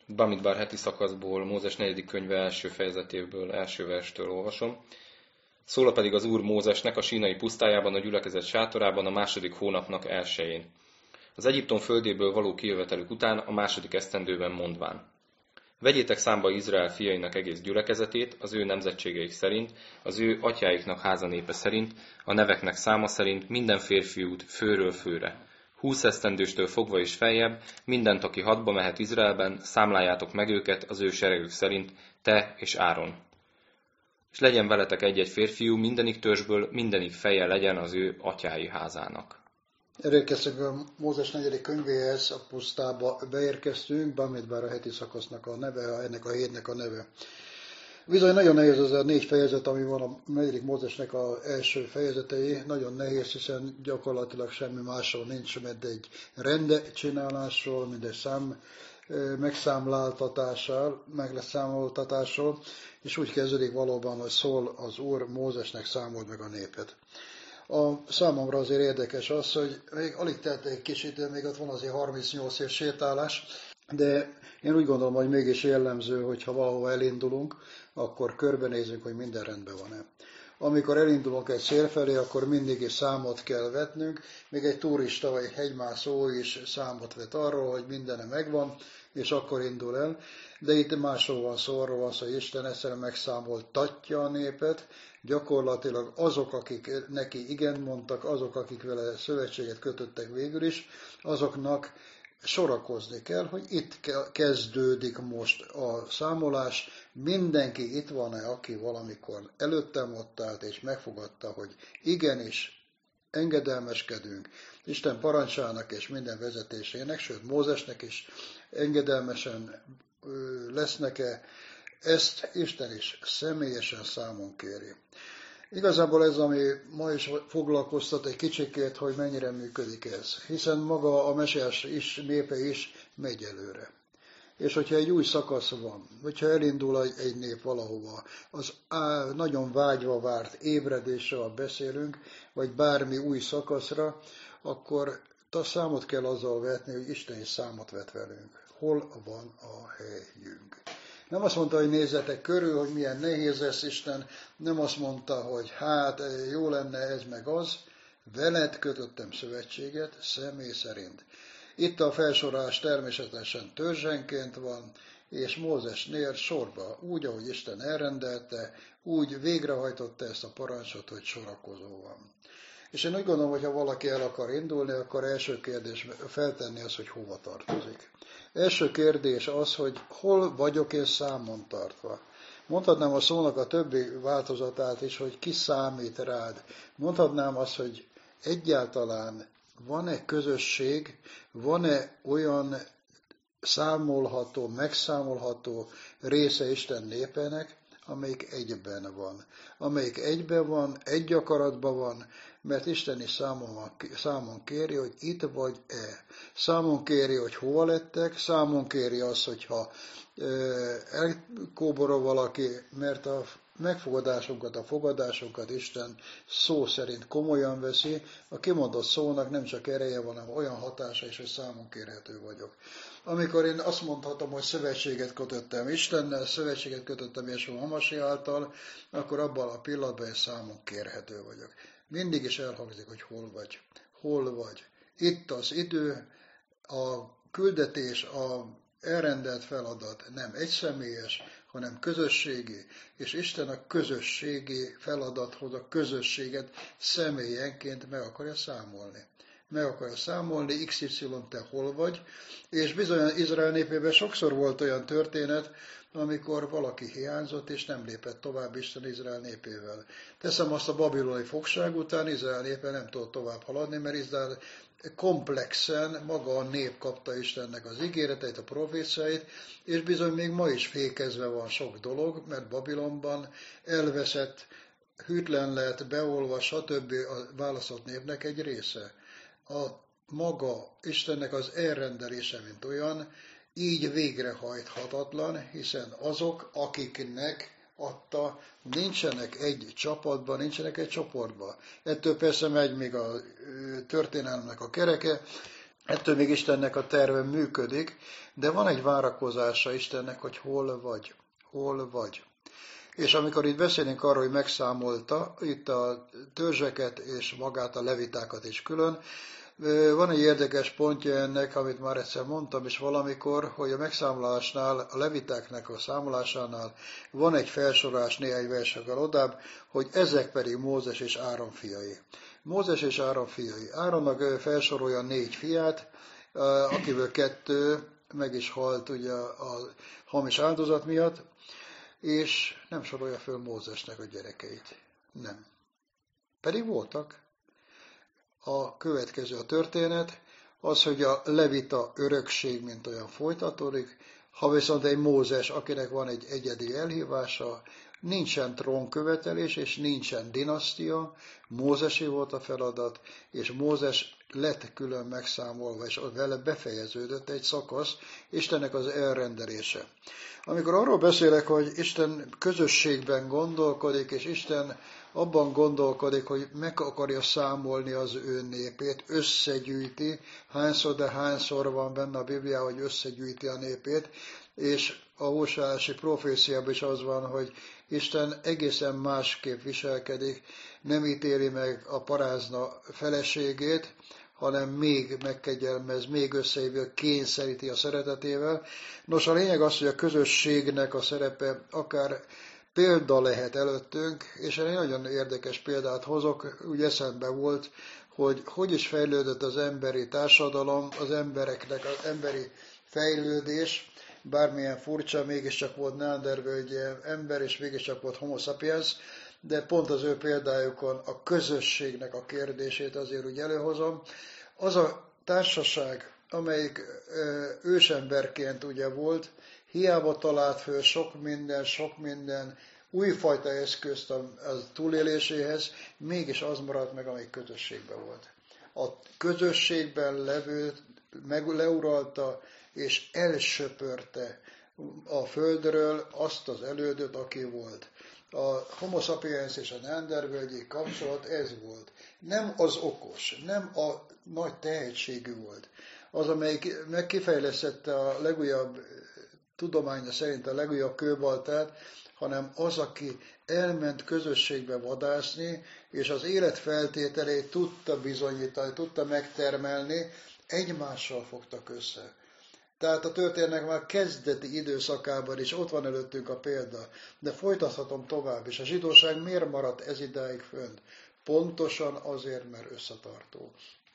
Bamidbar heti szakaszból, Mózes 4. könyve első fejezetéből, első verstől olvasom. Szóla pedig az Úr Mózesnek a sínai pusztájában, a gyülekezet sátorában a második hónapnak elsején. Az Egyiptom földéből való kijövetelük után a második esztendőben mondván. Vegyétek számba Izrael fiainak egész gyülekezetét, az ő nemzetségeik szerint, az ő atyáiknak házanépe szerint, a neveknek száma szerint minden férfiút főről főre. 20 esztendőstől fogva és feljebb, mindent, aki hadba mehet Izraelben, számláljátok meg őket az ő seregük szerint, te és Áron. És legyen veletek egy-egy férfiú, mindenik törzsből, mindenik feje legyen az ő atyái házának. Elérkeztünk a Mózes 4. könyvéhez, a pusztába beérkeztünk, Bamidbar a heti szakasznak a neve, ennek a hétnek a neve. Bizony nagyon nehéz az a 4 fejezet, ami van a 4. Mózesnek az első fejezetei, nagyon nehéz, hiszen gyakorlatilag semmi másról nincs, mint egy rendcsinálásról, mint egy megszámoltatásról, és úgy kezdődik valóban, hogy szól az Úr Mózesnek, számold meg a népet. A számomra azért érdekes az, hogy még alig telt egy kicsit, de még ott van azért 38 év sétálás, de én úgy gondolom, hogy mégis jellemző, hogy ha valahova elindulunk, akkor körbenézünk, hogy minden rendben van-e. Amikor elindulunk egy cél felé, akkor mindig is számot kell vetnünk, még egy turista vagy egy hegymászó is számot vet arról, hogy mindene megvan, és akkor indul el. De itt másról van szó, arról van szó, hogy Isten egyszerűen megszámoltatja a népet, gyakorlatilag azok, akik neki igen mondtak, azok, akik vele szövetséget kötöttek végül is, azoknak sorakozni kell, hogy itt kezdődik most a számolás. Mindenki itt van-e, aki valamikor előttem ott állt, és megfogadta, hogy igenis engedelmeskedünk Isten parancsának és minden vezetésének, sőt Mózesnek is engedelmesen lesznek-e, ezt Isten is személyesen számon kéri. Igazából ez, ami ma is foglalkoztat egy kicsikét, hogy mennyire működik ez, hiszen maga a mesiás is, népe is megy előre. És hogyha egy új szakasz van, hogyha elindul egy nép valahova, az nagyon vágyva várt ébredésről beszélünk, vagy bármi új szakaszra, akkor számot kell azzal vetni, hogy Isten is számot vet velünk. Hol van a helyünk? Nem azt mondta, hogy nézzetek körül, hogy milyen nehéz lesz Isten, nem azt mondta, hogy hát jó lenne ez meg az, veled kötöttem szövetséget személy szerint. Itt a felsorolás természetesen törzsenként van, és Mózesnél sorba, úgy, ahogy Isten elrendelte, úgy végrehajtotta ezt a parancsot, hogy sorakozó van. És én úgy gondolom, hogy ha valaki el akar indulni, akkor első kérdés feltenni az, hogy hova tartozik. Első kérdés az, hogy hol vagyok én számon tartva. Mondhatnám a szónak a többi változatát is, hogy ki számít rád. Mondhatnám azt, hogy egyáltalán van-e közösség, van-e olyan számolható, megszámolható része Isten népének, amelyik egyben van. Amelyik egyben van, egy akaratban van, mert Isten is számon kéri, hogy itt vagy-e. Számon kéri, hogy hova lettek, számon kéri azt, hogyha elkóborol valaki, mert a megfogadásunkat, a fogadásunkat Isten szó szerint komolyan veszi. A kimondott szónak nem csak ereje van, hanem olyan hatása is, hogy számon kérhető vagyok. Amikor én azt mondhatom, hogy szövetséget kötöttem Istennel, szövetséget kötöttem Jesús Hamasi által, akkor abban a pillanatban én számon kérhető vagyok. Mindig is elhangzik, hogy hol vagy. Hol vagy. Itt az idő, a küldetés, a elrendelt feladat nem egyszemélyes, hanem közösségi, és Isten a közösségi feladathoz a közösséget személyenként meg akarja számolni. Meg akarja számolni, XY te hol vagy, és bizony Izrael népében sokszor volt olyan történet, amikor valaki hiányzott, és nem lépett tovább Isten Izrael népével. Teszem azt, a babiloni fogság után Izrael népe nem tudott tovább haladni, mert Izrael komplexen maga a nép kapta Istennek az ígéreteit, a proféciáit, és bizony még ma is fékezve van sok dolog, mert Babilonban elveszett, hűtlen lett, beolva, stb. A választott népnek egy része. A maga Istennek az elrendelése, mint olyan, így végrehajthatatlan, hiszen azok, akiknek adta, nincsenek egy csapatban, nincsenek egy csoportban. Ettől persze megy még a történelmnek a kereke, Ettől még Istennek a terve működik, de van egy várakozása Istennek, hogy hol vagy. Hol vagy. És amikor itt beszélünk arról, hogy megszámolta itt a törzseket és magát a levitákat is külön, van egy érdekes pontja ennek, amit már egyszer mondtam is valamikor, hogy a megszámolásnál, a levitáknak a számolásánál van egy felsorolás néhány versekkel odább, hogy ezek pedig Mózes és Áron fiai. Mózes és Áron fiai. Áronnak felsorolja 4 fiát, akiből 2 meg is halt ugye a hamis áldozat miatt, és nem sorolja föl Mózesnek a gyerekeit. Nem. Pedig voltak. A következő a történet, az, hogy a levita örökség, mint olyan folytatódik, ha viszont egy Mózes, akinek van egy egyedi elhívása, nincsen trónkövetelés, és nincsen dinasztia, Mózesi volt a feladat, és Mózes lett külön megszámolva, és vele befejeződött egy szakasz, Istennek az elrendelése. Amikor arról beszélek, hogy Isten közösségben gondolkodik, és Isten abban gondolkodik, hogy meg akarja számolni az ő népét, összegyűjti, hányszor van benne a Bibliában, hogy összegyűjti a népét, és a Hóseási proféciában is az van, hogy Isten egészen másképp viselkedik, nem ítéli meg a parázna feleségét, hanem még megkegyelmez, még összehívja, kényszeríti a szeretetével. Nos, a lényeg az, hogy a közösségnek a szerepe akár példa lehet előttünk, és egy nagyon érdekes példát hozok, úgy eszembe volt, hogy is fejlődött az emberi társadalom, az embereknek az emberi fejlődés, bármilyen furcsa, mégiscsak volt neandervölgyi ember, és mégiscsak volt homo sapiens, de pont az ő példájukon a közösségnek a kérdését azért úgy előhozom. Az a társaság, amelyik ősemberként ugye volt, hiába talált föl sok minden újfajta eszközt a túléléséhez, mégis az maradt meg, amelyik közösségben volt. A közösségben levő leuralta és elsöpörte a földről azt az elődöt, aki volt. A homo sapiens és a neandervölgyi kapcsolat ez volt. Nem az okos, nem a nagy tehetségű volt. Az, amelyik megkifejlesztette a legújabb tudománya szerint a legújabb kőbaltát, hanem az, aki elment közösségbe vadászni, és az élet feltételét tudta bizonyítani, tudta megtermelni, egymással fogtak össze. Tehát a történetnek már kezdeti időszakában is ott van előttünk a példa, de folytathatom tovább is. A zsidóság miért maradt ez idáig fönt? Pontosan azért, mert összetartó.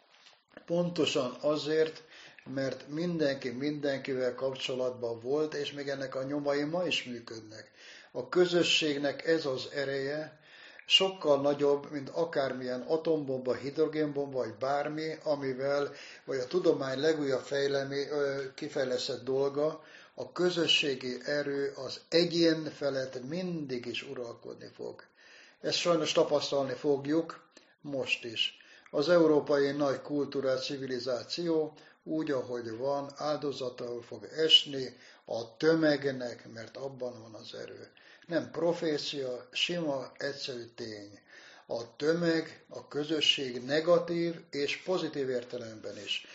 Pontosan azért, mert mindenki mindenkivel kapcsolatban volt, és még ennek a nyomai ma is működnek. A közösségnek ez az ereje sokkal nagyobb, mint akármilyen atombomba, hidrogénbomba, vagy bármi, amivel, vagy a tudomány legújabb kifejlesztett dolga, a közösségi erő az egyén felett mindig is uralkodni fog. Ezt sajnos tapasztalni fogjuk most is. Az európai nagy kultúrát, civilizáció úgy, ahogy van, áldozatául fog esni a tömegnek, mert abban van az erő. Nem profécia, sima, egyszerű tény. A tömeg, a közösség negatív és pozitív értelemben is.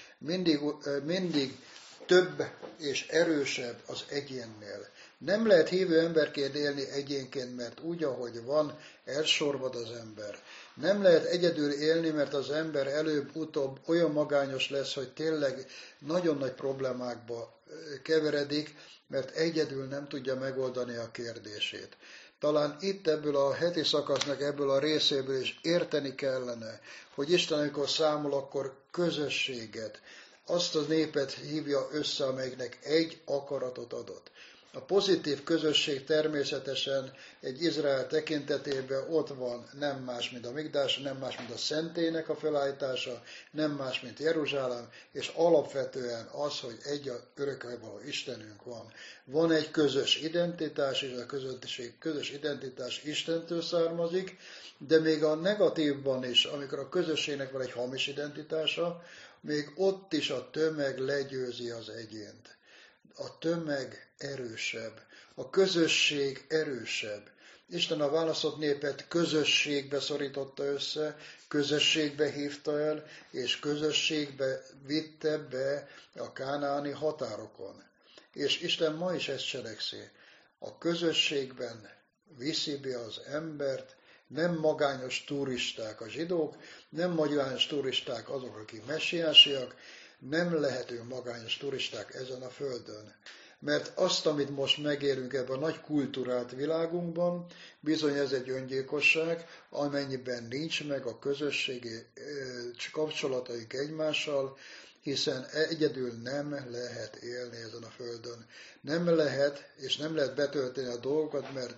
Mindig több és erősebb az egyénnél. Nem lehet hívő emberként élni egyénként, mert úgy, ahogy van, elsorvad az ember. Nem lehet egyedül élni, mert az ember előbb-utóbb olyan magányos lesz, hogy tényleg nagyon nagy problémákba keveredik, mert egyedül nem tudja megoldani a kérdését. Talán itt ebből a heti szakasznak, ebből a részéből is érteni kellene, hogy Isten, amikor számol, akkor közösséget, azt a népet hívja össze, amelyiknek egy akaratot adott. A pozitív közösség természetesen egy Izrael tekintetében ott van, nem más, mint a Mikdás, nem más, mint a szentélynek a felállítása, nem más, mint Jeruzsálem, és alapvetően az, hogy egy a örökkévaló Istenünk van. Van egy közös identitás, és a közös identitás Istentől származik, de még a negatívban is, amikor a közösségnek van egy hamis identitása, még ott is a tömeg legyőzi az egyént. A tömeg erősebb, a közösség erősebb. Isten a választott népet közösségbe szorította össze, közösségbe hívta el, és közösségbe vitte be a kánaáni határokon. És Isten ma is ezt cselekszi. A közösségben viszi be az embert, nem magányos turisták a zsidók, nem magányos turisták azok, akik messiásiak, nem lehetünk magányos turisták ezen a földön. Mert azt, amit most megérünk ebben a nagy kulturált világunkban, bizony ez egy öngyilkosság, amennyiben nincs meg a közösségi kapcsolataink egymással, hiszen egyedül nem lehet élni ezen a földön. Nem lehet, és nem lehet betölteni a dolgokat, mert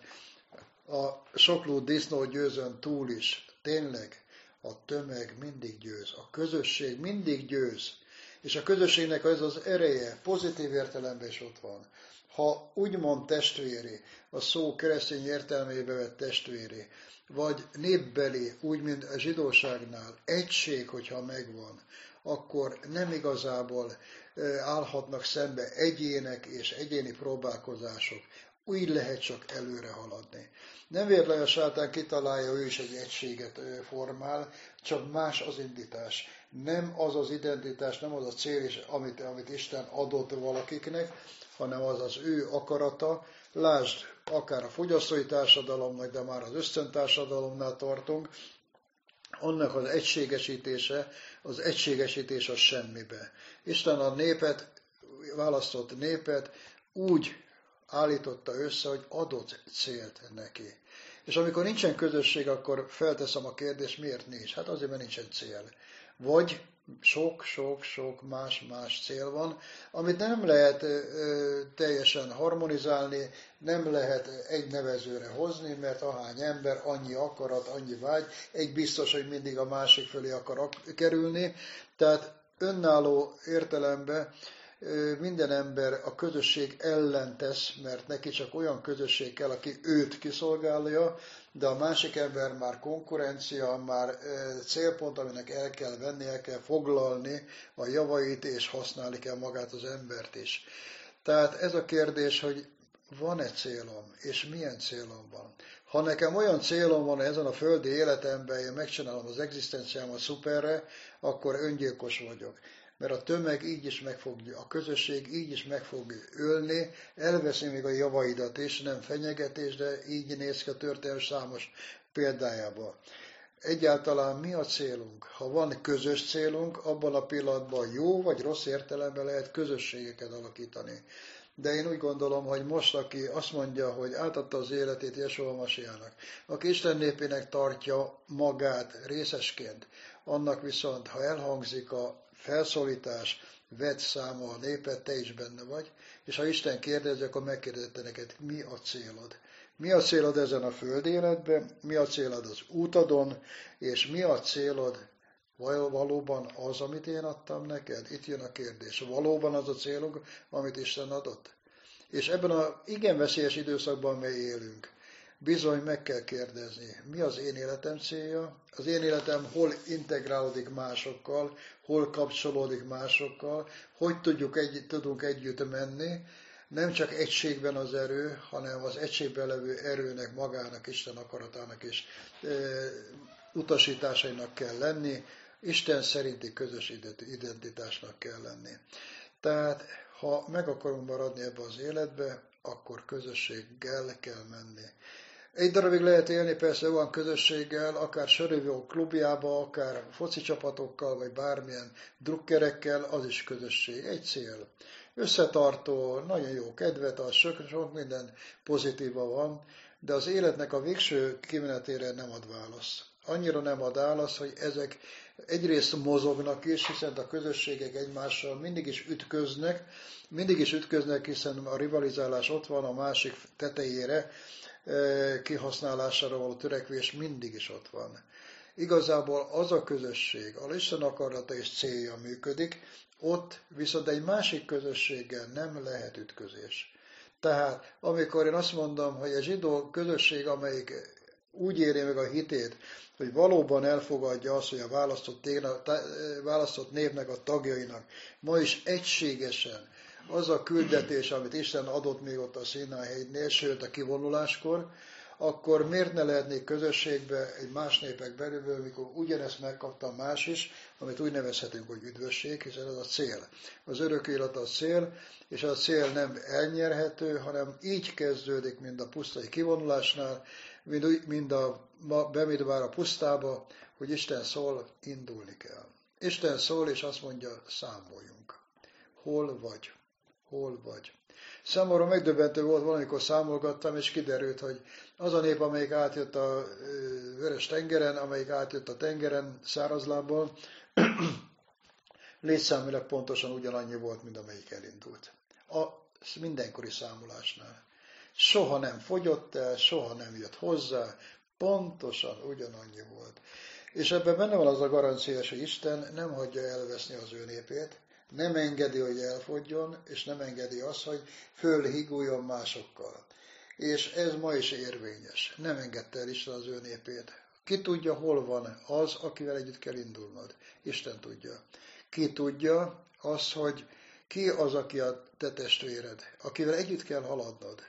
a sokló disznó győzön túl is. Tényleg, a tömeg mindig győz, a közösség mindig győz. És a közösségnek ez az ereje, pozitív értelemben is ott van. Ha úgymond testvéri, a szó keresztény értelmébe vett testvéri, vagy népbeli, úgy, mint a zsidóságnál, egység, hogyha megvan, akkor nem igazából állhatnak szembe egyének és egyéni próbálkozások. Úgy lehet csak előre haladni. Nem véletlenül a sátán kitalálja, ő is egy egységet formál, csak más az indítás. Nem az az identitás, nem az a cél, amit Isten adott valakiknek, hanem az az ő akarata. Lásd, akár a fogyasztói társadalomnak, de már az ösztöntársadalomnál tartunk, annak az egységesítés az semmibe. Isten a népet, választott népet úgy állította össze, hogy adott célt neki. És amikor nincsen közösség, akkor felteszem a kérdést, miért nincs? Hát azért, mert nincsen cél. Vagy sok más cél van, amit nem lehet teljesen harmonizálni, nem lehet egy nevezőre hozni, mert ahány ember, annyi akarat, annyi vágy, egy biztos, hogy mindig a másik fölé akar kerülni. Tehát önálló értelemben minden ember a közösség ellen tesz, mert neki csak olyan közösség kell, aki őt kiszolgálja, de a másik ember már konkurencia, már célpont, aminek el kell venni, el kell foglalni a javait, és használni kell magát az embert is. Tehát ez a kérdés, hogy van-e célom, és milyen célom van? Ha nekem olyan célom van ezen a földi életemben, én megcsinálom az egzisztenciámat szuperre, akkor öngyilkos vagyok. Mert a tömeg így is a közösség így is meg fog ölni, elveszi még a javaidat is, nem fenyegetés, de így néz ki a történelem számos példájában. Egyáltalán mi a célunk? Ha van közös célunk, abban a pillanatban jó vagy rossz értelemben lehet közösségeket alakítani. De én úgy gondolom, hogy most, aki azt mondja, hogy átadta az életét Jesúa Masiának, aki Isten népének tartja magát részesként, annak viszont, ha elhangzik a felszólítás, vedd számba a népet, te is benne vagy, és ha Isten kérdezi, akkor megkérdezte neked, mi a célod? Mi a célod ezen a föld életben, mi a célod az útadon, és mi a célod valóban az, amit én adtam neked? Itt jön a kérdés. Valóban az a célunk, amit Isten adott? És ebben az igen veszélyes időszakban, mely élünk, bizony meg kell kérdezni, mi az én életem célja, az én életem hol integrálódik másokkal, hol kapcsolódik másokkal, hogy tudunk együtt menni, nem csak egységben az erő, hanem az egységben levő erőnek, magának, Isten akaratának és utasításainak kell lenni, Isten szerinti közös identitásnak kell lenni. Tehát, ha meg akarunk maradni ebbe az életbe, akkor közösséggel kell menni. Egy darabig lehet élni persze olyan közösséggel, akár sörívó klubjába, akár foci csapatokkal, vagy bármilyen drukkerekkel, az is közösség. Egy cél. Összetartó, nagyon jó kedvet, az sok minden pozitíva van, de az életnek a végső kimenetére nem ad választ. Annyira nem ad választ, hogy ezek egyrészt mozognak is, hiszen a közösségek egymással mindig is ütköznek, hiszen a rivalizálás ott van a másik tetejére, kihasználására való törekvés mindig is ott van. Igazából az a közösség, ahol Isten akarata és célja működik, ott viszont egy másik közösséggel nem lehet ütközés. Tehát amikor én azt mondom, hogy egy zsidó közösség, amelyik úgy éri meg a hitét, hogy valóban elfogadja azt, hogy a választott népnek a tagjainak ma is egységesen az a küldetés, amit Isten adott még ott a Színai hegynél, sőt a kivonuláskor, akkor miért ne lehetnék közösségbe egy más népek belül, mikor ugyanezt megkapta más is, amit úgy nevezhetünk, hogy üdvösség, hiszen ez a cél. Az örök élet a cél, és a cél nem elnyerhető, hanem így kezdődik, mint a pusztai kivonulásnál, mind a Bemidbár a pusztába, hogy Isten szól, indulni kell. Isten szól, és azt mondja, számoljunk. Hol vagy? Hol vagy? Számomra megdöbbentő volt, valamikor számolgattam, és kiderült, hogy az a nép, amelyik átjött a Vörös tengeren, amelyik átjött a tengeren szárazlábbal, létszámilag pontosan ugyanannyi volt, mint amelyik elindult. A mindenkori számolásnál. Soha nem fogyott el, soha nem jött hozzá, pontosan ugyanannyi volt. És ebben benne van az a garancia, hogy Isten nem hagyja elveszni az ő népét, nem engedi, hogy elfogjon, és nem engedi azt, hogy fölhiguljon másokkal. És ez ma is érvényes. Nem engedte el Isten az ő népét. Ki tudja, hol van az, akivel együtt kell indulnod? Isten tudja. Ki tudja az, hogy ki az, aki a te testvéred, akivel együtt kell haladnod.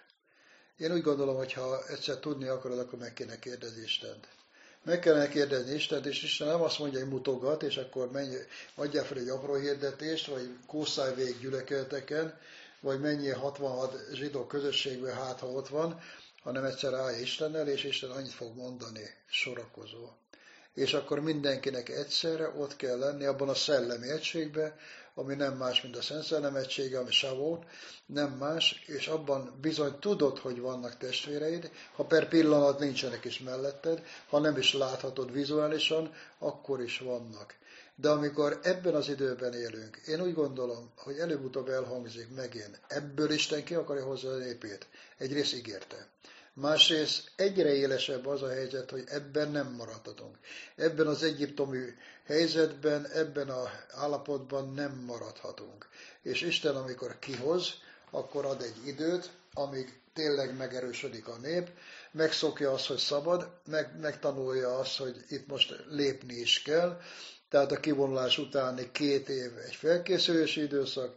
Én úgy gondolom, hogy ha egyszer tudni akarod, akkor meg kéne kérdezni Istent. Meg kellene kérdezni Istent, és Isten nem azt mondja, hogy mutogat, és akkor adjál fel egy apró hirdetést, vagy kószálj végig gyülekezeteken, vagy menjél 66 zsidó közösségbe, hát ha ott van, hanem egyszer állj Istennel, és Isten annyit fog mondani, sorakozó. És akkor mindenkinek egyszerre ott kell lenni abban a szellemi egységben, ami nem más, mint a Szent Szellem egysége, ami Savót, nem más, és abban bizony tudod, hogy vannak testvéreid, ha per pillanat nincsenek is melletted, ha nem is láthatod vizuálisan, akkor is vannak. De amikor ebben az időben élünk, én úgy gondolom, hogy előbb-utóbb elhangzik megint, ebből Isten ki akarja hozni a népét. Egyrészt ígérte. Másrészt egyre élesebb az a helyzet, hogy ebben nem maradhatunk. Ebben az egyiptomi helyzetben, ebben az állapotban nem maradhatunk. És Isten, amikor kihoz, akkor ad egy időt, amíg tényleg megerősödik a nép, megszokja azt, hogy szabad, megtanulja azt, hogy itt most lépni is kell, tehát a kivonulás utáni 2 év egy felkészülési időszak,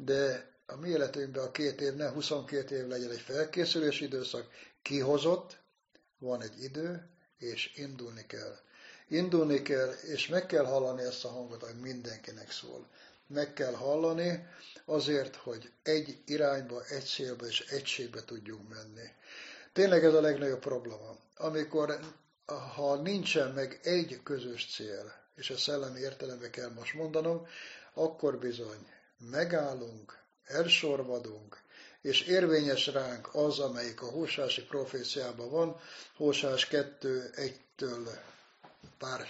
de a mi életünkben a 2 év, ne 22 év legyen egy felkészülési időszak, kihozott, van egy idő, és indulni kell. Indulni kell, és meg kell hallani ezt a hangot, hogy mindenkinek szól. Meg kell hallani azért, hogy egy irányba, egy célba és egységbe tudjunk menni. Tényleg ez a legnagyobb probléma. Amikor, ha nincsen meg egy közös cél, és a szellemi értelembe kell most mondanom, akkor bizony megállunk, elsorvadunk, és érvényes ránk az, amelyik a Hóseási proféciában van, Hóseás 2:1-től pár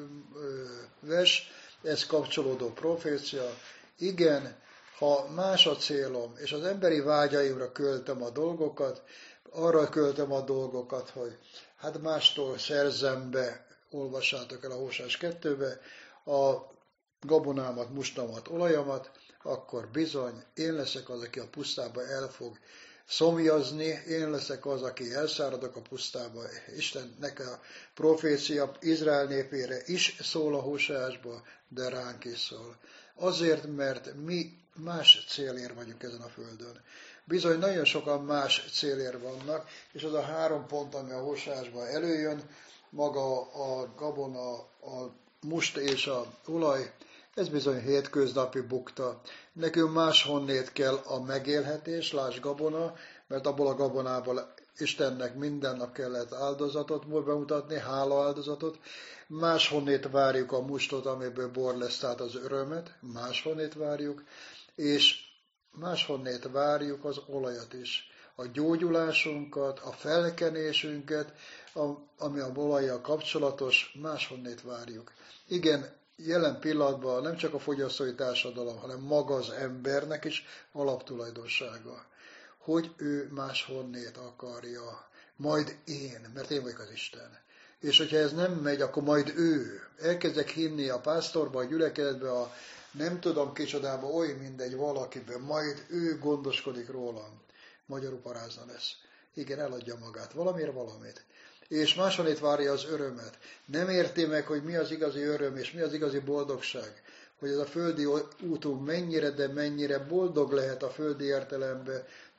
vers, ez kapcsolódó profécia. Igen, ha más a célom, és az emberi vágyaimra költöm a dolgokat, arra költöm a dolgokat, hogy hát mástól szerzem be, olvassátok el a Hóseás 2-be, a gabonámat, mustamat, olajamat, akkor bizony én leszek az, aki a pusztába el fog szomjazni, én leszek az, aki elszáradok a pusztába. Istennek a profécia Izrael népére is szól a Hóseásba, de ránk is szól. Azért, mert mi más célért vagyunk ezen a földön. Bizony nagyon sokan más célért vannak, és az a 3 pont, ami a Hóseásban előjön, maga a gabona, a must és a olaj, ez bizony hétköznapi bukta. Nekünk máshonnét kell a megélhetés, lásd gabona, mert abból a gabonából Istennek minden nap kellett áldozatot bemutatni, hálaáldozatot. Máshonnét várjuk a mustot, amiből bor lesz, tehát az örömet, máshonnét várjuk, és máshonnét várjuk az olajat is. A gyógyulásunkat, a felkenésünket, ami a olajjal kapcsolatos, máshonnét várjuk. Igen, jelen pillanatban nem csak a fogyasztói társadalom, hanem maga az embernek is alaptulajdonsága, hogy ő máshonnét akarja, majd én, mert én vagyok az Isten. És hogyha ez nem megy, akkor majd ő. Elkezdek hinni a pásztorba, a gyülekezetbe, a nem tudom kicsodába, oly mindegy valakiben, majd ő gondoskodik rólam. Magyarul parázna lesz. Igen, eladja magát, valamiért valamit. És máshonnét várja az örömet. Nem érti meg, hogy mi az igazi öröm, és mi az igazi boldogság. Hogy ez a földi útunk mennyire, de mennyire boldog lehet a földi értelemben,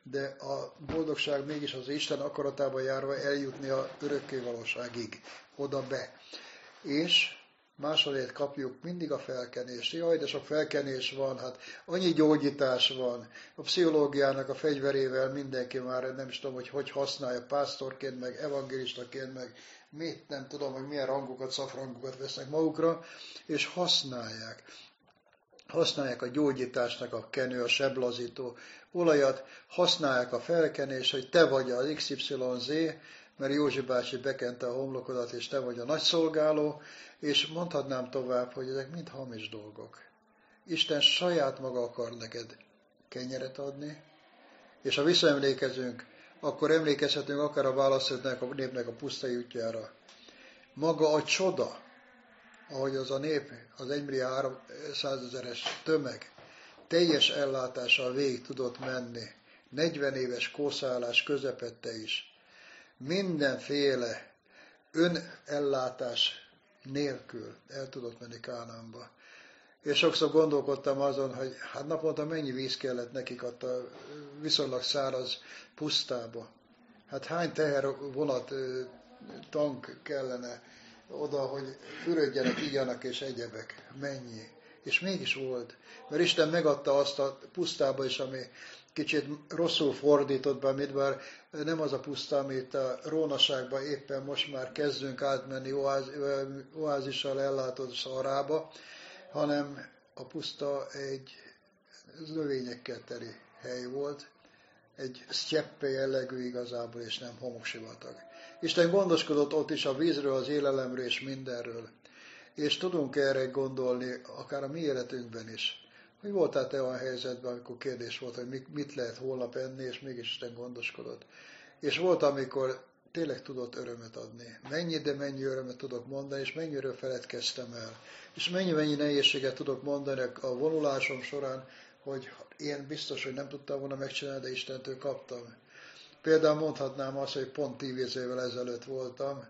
de a boldogság mégis az Isten akaratában járva eljutni a örökké valóságig, oda be. És másodért kapjuk mindig a felkenést. Jaj, de sok felkenés van, hát annyi gyógyítás van. A pszichológiának a fegyverével mindenki már nem is tudom, hogy használja pásztorként, meg evangélistaként, meg mit nem tudom, hogy milyen rangokat, szafrangokat vesznek magukra, és használják. Használják a gyógyításnak a kenő, a seblazító olajat, használják a felkenés, hogy te vagy az XYZ, mert Józsi bácsi bekente a homlokodat, és te vagy a nagyszolgáló, és mondhatnám tovább, hogy ezek mind hamis dolgok. Isten saját maga akar neked kenyeret adni, és ha visszaemlékezünk, akkor emlékezhetünk akár a választóknak a népnek a pusztai útjára. Maga a csoda, ahogy az a nép, az 1.300.000-es tömeg teljes ellátással végig tudott menni, 40 éves kószálás közepette is, mindenféle önellátás nélkül el tudott menni Kánaánba. És sokszor gondolkodtam azon, hogy hát naponta mennyi víz kellett nekik ott a viszonylag száraz pusztába. Hát hány tehervonat, tank kellene oda, hogy fürödjenek, igyanak és egyebek. Mennyi. És mégis volt. Mert Isten megadta azt a pusztába is, ami kicsit rosszul fordított be, amit bár nem az a puszta, amit a rónaságban éppen most már kezdünk átmenni oázissal ellátott Szaharába, hanem a puszta egy növényekkel teli hely volt, egy sztyeppe jellegű igazából, és nem homoksivatag. Isten gondoskodott ott is a vízről, az élelemről és mindenről. És tudunk erre gondolni, akár a mi életünkben is. Hogy voltál te olyan helyzetben, amikor kérdés volt, hogy mit lehet holnap enni, és mégis Isten gondoskodott. És volt, amikor tényleg tudott örömet adni. Mennyi, de mennyi örömet tudok mondani, és mennyiről feledkeztem el. És mennyi nehézséget tudok mondani a vonulásom során, hogy én biztos, hogy nem tudtam volna megcsinálni, de Istentől kaptam. Például mondhatnám azt, hogy pont 10 évvel ezelőtt voltam,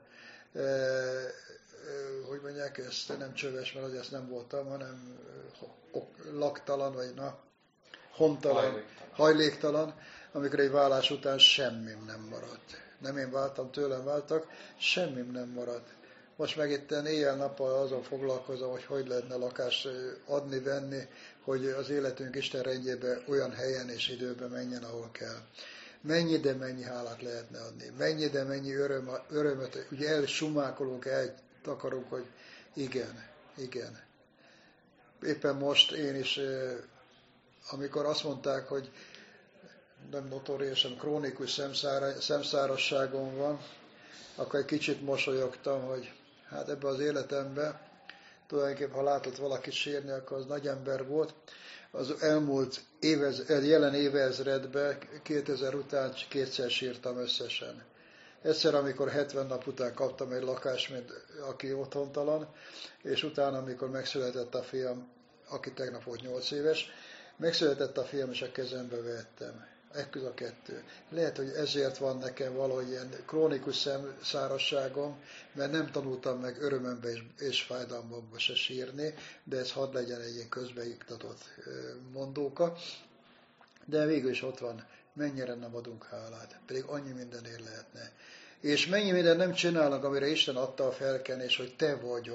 hogy mondják ezt, nem csöves, mert azért nem voltam, hanem laktalan, vagy hontalan, hajléktalan, amikor egy vállás után semmim nem maradt. Nem én váltam, tőlem váltak, semmim nem maradt. Most meg itt éjjel-nappal azon foglalkozom, hogy lehetne lakást adni, venni, hogy az életünk Isten rendjébe olyan helyen és időben menjen, ahol kell. Mennyi, de mennyi hálát lehetne adni. Mennyi, de mennyi örömet, ugye elsumákolunk, eltakarunk, hogy igen, igen. Éppen most én is, amikor azt mondták, hogy nem notóriusan krónikus szemszárasságom van, akkor egy kicsit mosolyogtam, hogy hát ebben az életemben, tulajdonképpen ha látott valaki sírni, akkor az nagy ember volt. Az elmúlt jelen évezredben, 2000 után 2-szer sírtam összesen. Egyszer, amikor 70 nap után kaptam egy lakást, mint aki otthontalan, és utána, amikor megszületett a fiam, aki tegnap volt 8 éves, megszületett a fiam, és a kezembe vettem. Ekkor a kettő. Lehet, hogy ezért van nekem valahogy ilyen krónikus szemszárasságom, mert nem tanultam meg örömömbe és fájdalmamba se sírni, de ez hadd legyen egy ilyen közbeiktatott mondóka. De végül is ott van, mennyire nem adunk hálát, pedig annyi mindenért lehetne. És mennyi mindent nem csinálnak, amire Isten adta a felkenés, hogy te vagy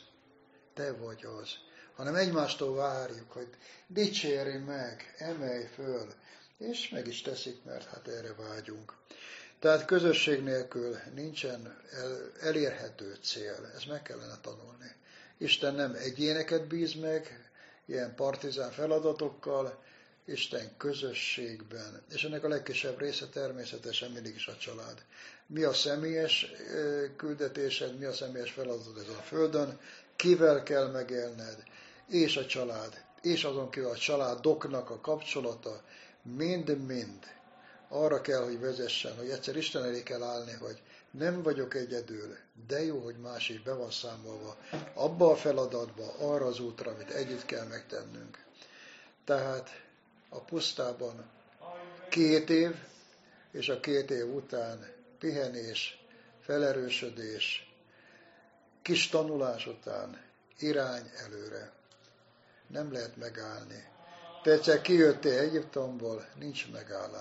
az, hanem egymástól várjuk, hogy dicsérj meg, emelj föl, és meg is teszik, mert hát erre vágyunk. Tehát közösség nélkül nincsen elérhető cél, ezt meg kellene tanulni. Isten nem egyéneket bíz meg, ilyen partizán feladatokkal, Isten közösségben. És ennek a legkisebb része természetesen mindig is a család. Mi a személyes küldetésed, mi a személyes feladatod ezen a földön, kivel kell megélned, és a család, és azon kívül a családoknak a kapcsolata, mind-mind arra kell, hogy vezessen, hogy egyszer Isten elé kell állni, hogy nem vagyok egyedül, de jó, hogy más is be van számolva abba a feladatba, arra az útra, amit együtt kell megtennünk. Tehát a pusztában 2 év, és a 2 év után pihenés, felerősödés, kis tanulás után irány előre. Nem lehet megállni. Te egyszer kijöttél Egyiptomból, nincs megállás.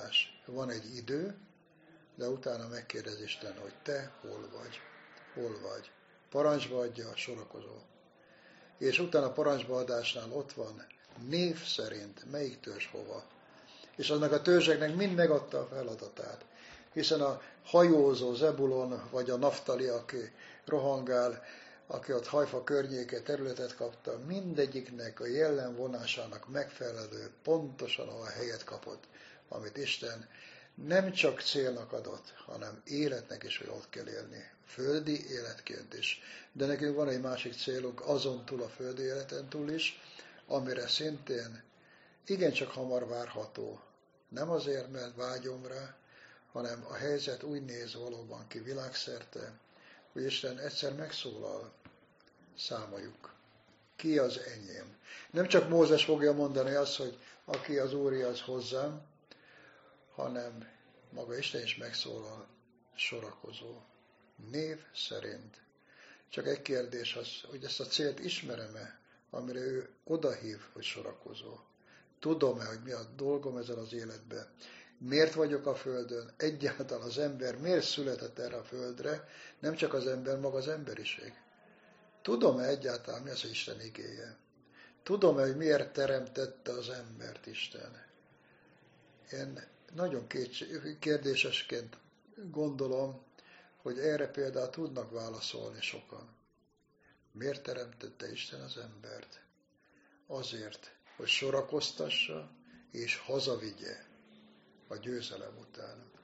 van egy idő, de utána megkérdez Isten, hogy te hol vagy? Hol vagy? Parancsba adja a sorakozó. És utána a parancsba adásnál ott van név szerint, melyik törzs hova. És annak a törzseknek mind megadta a feladatát. Hiszen a hajózó Zebulon, vagy a Naftali, aki rohangál, aki ott Hajfa környéke területet kapta, mindegyiknek a jellemvonásának megfelelő, pontosan a helyet kapott, amit Isten nem csak célnak adott, hanem életnek is, hogy ott kell élni. Földi életként is. De nekünk van egy másik célunk, azon túl a földi életen túl is, amire szintén igencsak hamar várható. Nem azért, mert vágyom rá, hanem a helyzet úgy néz valóban ki világszerte, hogy Isten egyszer megszólal, számoljuk. Ki az enyém? Nem csak Mózes fogja mondani azt, hogy aki az Úri, az hozzám, hanem maga Isten is megszólal, sorakozó. Név szerint. Csak egy kérdés az, hogy ezt a célt ismerem-e, amire ő odahív, hogy sorakozó. Tudom-e, hogy mi a dolgom ezen az életben? Miért vagyok a Földön? Egyáltalán az ember miért született erre a Földre? Nem csak az ember, maga az emberiség. Tudom-e egyáltalán, mi az, hogy Isten igéje? Tudom-e, hogy miért teremtette az embert Isten? Én nagyon kérdésesként gondolom, hogy erre például tudnak válaszolni sokan. Miért teremtette Isten az embert? Azért, hogy sorakoztassa és hazavigye a győzelem után.